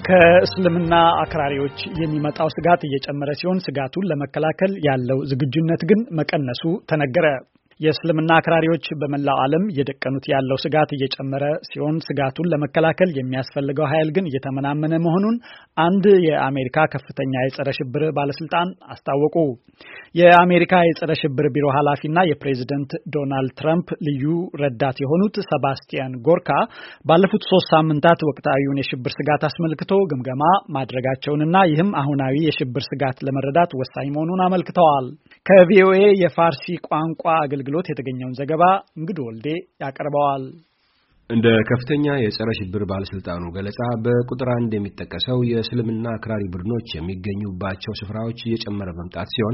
ከእስልምና አክራሪዎች የሚመጣው ስጋት እየጨመረ ሲሆን ስጋቱን ለመከላከል ያለው ዝግጁነት ግን መቀነሱ ተነገረ። የእስልምና አክራሪዎች በመላው ዓለም እየደቀኑት ያለው ስጋት እየጨመረ ሲሆን ስጋቱን ለመከላከል የሚያስፈልገው ኃይል ግን እየተመናመነ መሆኑን አንድ የአሜሪካ ከፍተኛ የጸረ ሽብር ባለስልጣን አስታወቁ። የአሜሪካ የጸረ ሽብር ቢሮ ኃላፊና የፕሬዝዳንት ዶናልድ ትራምፕ ልዩ ረዳት የሆኑት ሰባስቲያን ጎርካ ባለፉት 3 ሳምንታት ወቅታዊውን የሽብር ስጋት አስመልክቶ ግምገማ ማድረጋቸውንና ይህም አሁናዊ የሽብር ስጋት ለመረዳት ወሳኝ መሆኑን አመልክተዋል። ከቪኦኤ የፋርሲ ቋንቋ አገልግሎት የተገኘውን ዘገባ እንግዶ ወልዴ ያቀርበዋል። እንደ ከፍተኛ የጸረ ሽብር ባለስልጣኑ ገለጻ በቁጥር 1 የሚጠቀሰው የእስልምና አክራሪ ቡድኖች የሚገኙባቸው ስፍራዎች እየጨመረ መምጣት ሲሆን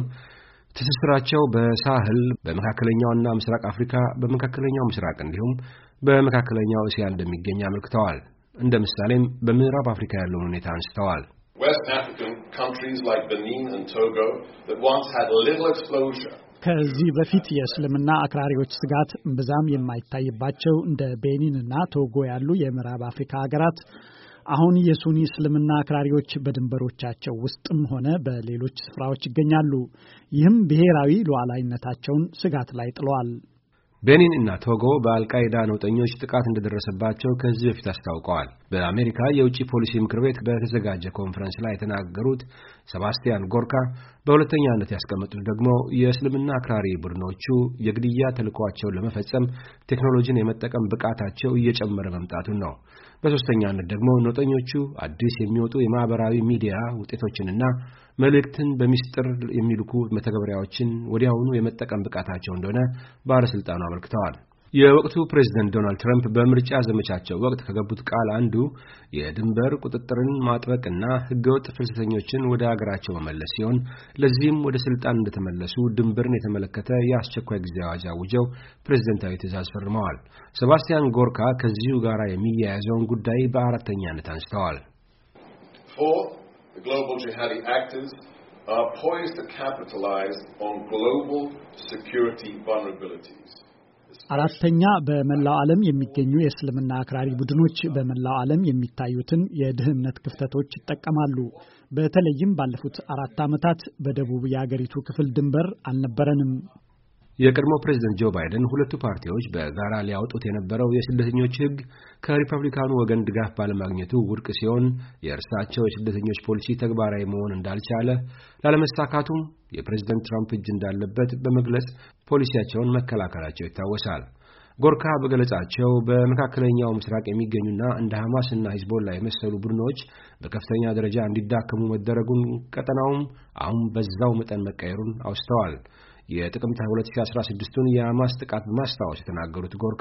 ትስስራቸው በሳህል፣ በመካከለኛውና ምስራቅ አፍሪካ፣ በመካከለኛው ምስራቅ እንዲሁም በመካከለኛው እስያ እንደሚገኝ አመልክተዋል። እንደ ምሳሌም በምዕራብ አፍሪካ ያለውን ሁኔታ አንስተዋል። West African countries like Benin and Togo that once had little exposure. ከዚህ በፊት የእስልምና አክራሪዎች ስጋት እምብዛም የማይታይባቸው እንደ ቤኒን እና ቶጎ ያሉ የምዕራብ አፍሪካ ሀገራት አሁን የሱኒ እስልምና አክራሪዎች በድንበሮቻቸው ውስጥም ሆነ በሌሎች ስፍራዎች ይገኛሉ። ይህም ብሔራዊ ሉዓላዊነታቸውን ስጋት ላይ ጥሏል። ቤኒን እና ቶጎ በአልቃይዳ ነውጠኞች ጥቃት እንደደረሰባቸው ከዚህ በፊት አስታውቀዋል። በአሜሪካ የውጭ ፖሊሲ ምክር ቤት በተዘጋጀ ኮንፈረንስ ላይ የተናገሩት ሰባስቲያን ጎርካ በሁለተኛነት ያስቀመጡት ደግሞ የእስልምና አክራሪ ቡድኖቹ የግድያ ተልዕኳቸውን ለመፈጸም ቴክኖሎጂን የመጠቀም ብቃታቸው እየጨመረ መምጣቱን ነው። በሶስተኛነት ደግሞ ነውጠኞቹ አዲስ የሚወጡ የማህበራዊ ሚዲያ ውጤቶችንና መልእክትን በሚስጥር የሚልኩ መተግበሪያዎችን ወዲያውኑ የመጠቀም ብቃታቸው እንደሆነ ባለስልጣኑ አመልክተዋል። የወቅቱ ፕሬዝዳንት ዶናልድ ትራምፕ በምርጫ ዘመቻቸው ወቅት ከገቡት ቃል አንዱ የድንበር ቁጥጥርን ማጥበቅና ህገወጥ ፍልሰተኞችን ወደ አገራቸው መመለስ ሲሆን ለዚህም ወደ ስልጣን እንደተመለሱ ድንበርን የተመለከተ የአስቸኳይ ጊዜ አዋጅ አውጀው ፕሬዝዳንታዊ ትዕዛዝ ፈርመዋል። ሰባስቲያን ጎርካ ከዚሁ ጋር የሚያያዘውን ጉዳይ በአራተኛነት አንስተዋል። The global jihadi actors are poised to capitalize on global security vulnerabilities. አራተኛ በመላው ዓለም የሚገኙ የእስልምና አክራሪ ቡድኖች በመላው ዓለም የሚታዩትን የደህንነት ክፍተቶች ይጠቀማሉ። በተለይም ባለፉት 4 ዓመታት በደቡብ የአገሪቱ ክፍል ድንበር አልነበረንም። የቀድሞ ፕሬዝዳንት ጆ ባይደን ሁለቱ ፓርቲዎች በጋራ ሊያወጡት የነበረው የስደተኞች ህግ ከሪፐብሊካኑ ወገን ድጋፍ ባለማግኘቱ ውድቅ ሲሆን የእርሳቸው የስደተኞች ፖሊሲ ተግባራዊ መሆን እንዳልቻለ ላለመሳካቱም የፕሬዝዳንት ትራምፕ እጅ እንዳለበት በመግለጽ ፖሊሲያቸውን መከላከላቸው ይታወሳል። ጎርካ በገለጻቸው በመካከለኛው ምስራቅ የሚገኙና እንደ ሐማስ እና ሂዝቦላ የመሰሉ ቡድኖች በከፍተኛ ደረጃ እንዲዳከሙ መደረጉን ቀጠናውም አሁን በዛው መጠን መቀየሩን አውስተዋል። የጥቅምት 2016ን የሐማስ ጥቃት በማስታወስ የተናገሩት ጎርካ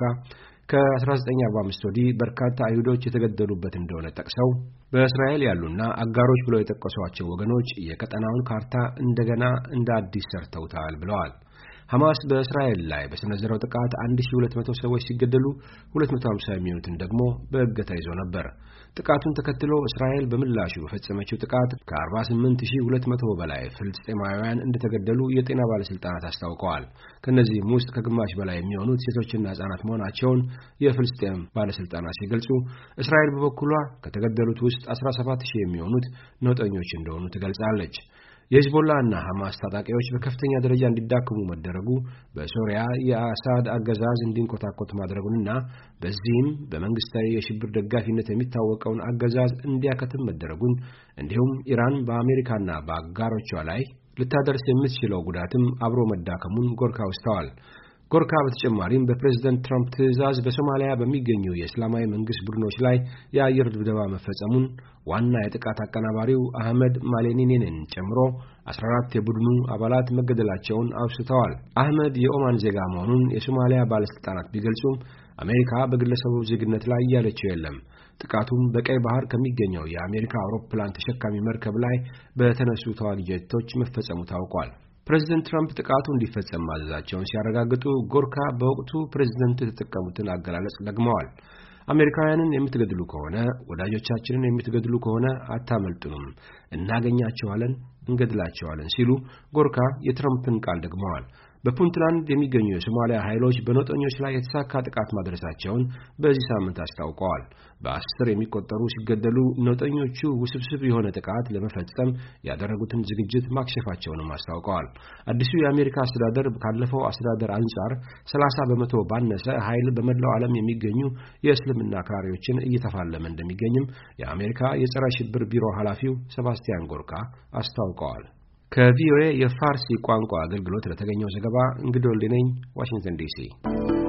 ከ1945 ወዲህ በርካታ አይሁዶች የተገደሉበት እንደሆነ ጠቅሰው በእስራኤል ያሉና አጋሮች ብለው የጠቀሷቸው ወገኖች የቀጠናውን ካርታ እንደገና እንደ አዲስ ሰርተውታል ብለዋል። ሐማስ በእስራኤል ላይ በሰነዘረው ጥቃት 1200 ሰዎች ሲገደሉ 250 የሚሆኑትን ደግሞ በእገታ ይዞ ነበር። ጥቃቱን ተከትሎ እስራኤል በምላሹ በፈጸመችው ጥቃት ከ48200 በላይ ፍልስጤማውያን እንደተገደሉ የጤና ባለስልጣናት አስታውቀዋል። ከነዚህም ውስጥ ከግማሽ በላይ የሚሆኑት ሴቶችና ህጻናት መሆናቸውን የፍልስጤም ባለስልጣናት ሲገልጹ፣ እስራኤል በበኩሏ ከተገደሉት ውስጥ 17000 የሚሆኑት ነውጠኞች እንደሆኑ ትገልጻለች። የሂዝቦላ እና ሐማስ ታጣቂዎች በከፍተኛ ደረጃ እንዲዳከሙ መደረጉ በሶሪያ የአሳድ አገዛዝ እንዲንኮታኮት ማድረጉንና በዚህም በመንግስታዊ የሽብር ደጋፊነት የሚታወቀውን አገዛዝ እንዲያከትም መደረጉን እንዲሁም ኢራን በአሜሪካና በአጋሮቿ ላይ ልታደርስ የምትችለው ጉዳትም አብሮ መዳከሙን ጎርካ አውስተዋል። ጎርካ በተጨማሪም በፕሬዝዳንት ትራምፕ ትዕዛዝ በሶማሊያ በሚገኙ የእስላማዊ መንግስት ቡድኖች ላይ የአየር ድብደባ መፈጸሙን ዋና የጥቃት አቀናባሪው አህመድ ማሌኒንን ጨምሮ 14 የቡድኑ አባላት መገደላቸውን አውስተዋል። አህመድ የኦማን ዜጋ መሆኑን የሶማሊያ ባለስልጣናት ቢገልጹም አሜሪካ በግለሰቡ ዜግነት ላይ ያለችው የለም። ጥቃቱም በቀይ ባህር ከሚገኘው የአሜሪካ አውሮፕላን ተሸካሚ መርከብ ላይ በተነሱ ተዋጊ ጀቶች መፈጸሙ ታውቋል። ፕሬዝዳንት ትራምፕ ጥቃቱ እንዲፈጸም ማዘዛቸውን ሲያረጋግጡ ጎርካ በወቅቱ ፕሬዝዳንቱ የተጠቀሙትን አገላለጽ ደግመዋል። አሜሪካውያንን የምትገድሉ ከሆነ ወዳጆቻችንን የምትገድሉ ከሆነ አታመልጡንም፣ እናገኛቸዋለን፣ እንገድላቸዋለን ሲሉ ጎርካ የትራምፕን ቃል ደግመዋል። በፑንትላንድ የሚገኙ የሶማሊያ ኃይሎች በነውጠኞች ላይ የተሳካ ጥቃት ማድረሳቸውን በዚህ ሳምንት አስታውቀዋል። በ10 የሚቆጠሩ ሲገደሉ ነውጠኞቹ ውስብስብ የሆነ ጥቃት ለመፈጸም ያደረጉትን ዝግጅት ማክሸፋቸውንም አስታውቀዋል። አዲሱ የአሜሪካ አስተዳደር ካለፈው አስተዳደር አንጻር 30 በመቶ ባነሰ ኃይል በመላው ዓለም የሚገኙ የእስልምና አክራሪዎችን እየተፋለመ እንደሚገኝም የአሜሪካ የጸረ ሽብር ቢሮ ኃላፊው ሴባስቲያን ጎርካ አስታውቀዋል። ከቪኦኤ የፋርሲ ቋንቋ አገልግሎት ለተገኘው ዘገባ እንግዶልነኝ ዋሽንግተን ዲሲ